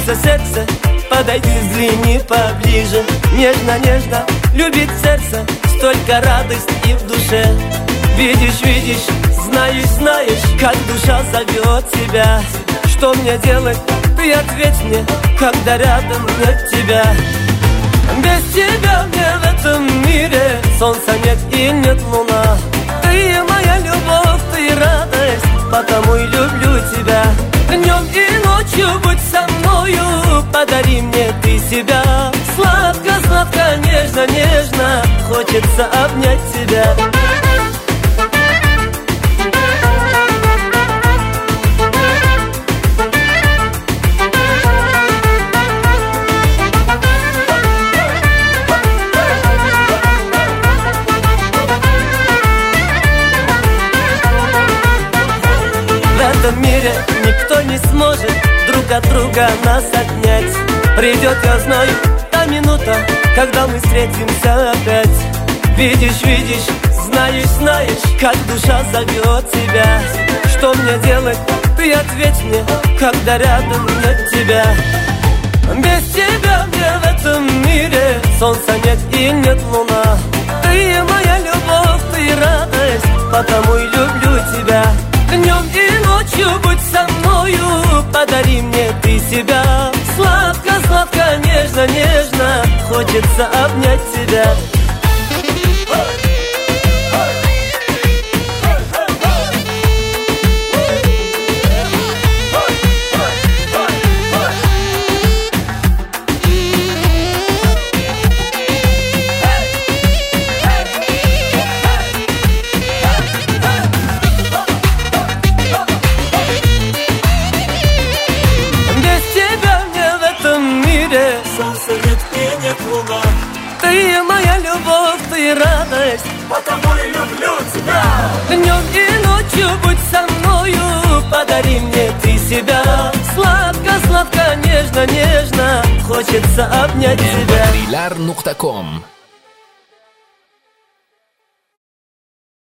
сердце, подойди, взгляни поближе. Нежно, нежно любит сердце, столько радости в душе. Видишь, видишь, знаешь, знаешь, как душа зовет тебя. Что мне делать, ты ответь мне, когда рядом нет тебя. Без тебя мне в этом мире солнца нет и нет луна. Ты моя любовь, ты радость, потому и люблю тебя. Днем и ночью будь со мною, подари мне ты себя. Сладко, сладко, нежно, нежно, хочется обнять тебя. В этом мире никто не сможет друг от друга нас отнять. Придет, я знаю, та минута, когда мы встретимся опять. Видишь, видишь, знаешь, знаешь, как душа зовет тебя. Что мне делать, ты ответь мне, когда рядом нет тебя. Без тебя мне в этом мире солнца нет и нет луна. Ты моя любовь, ты радость, потому и люблю тебя. Днем и ночью будь со мною, подари мне ты себя. Сладко, сладко, нежно, нежно, хочется обнять тебя. Солнца нет и нет луна. Ты моя любовь, ты радость, потому и люблю тебя. Днем и ночью будь со мною, подари мне ты себя. Сладко, сладко, нежно, нежно, хочется обнять тебя. Trilar.com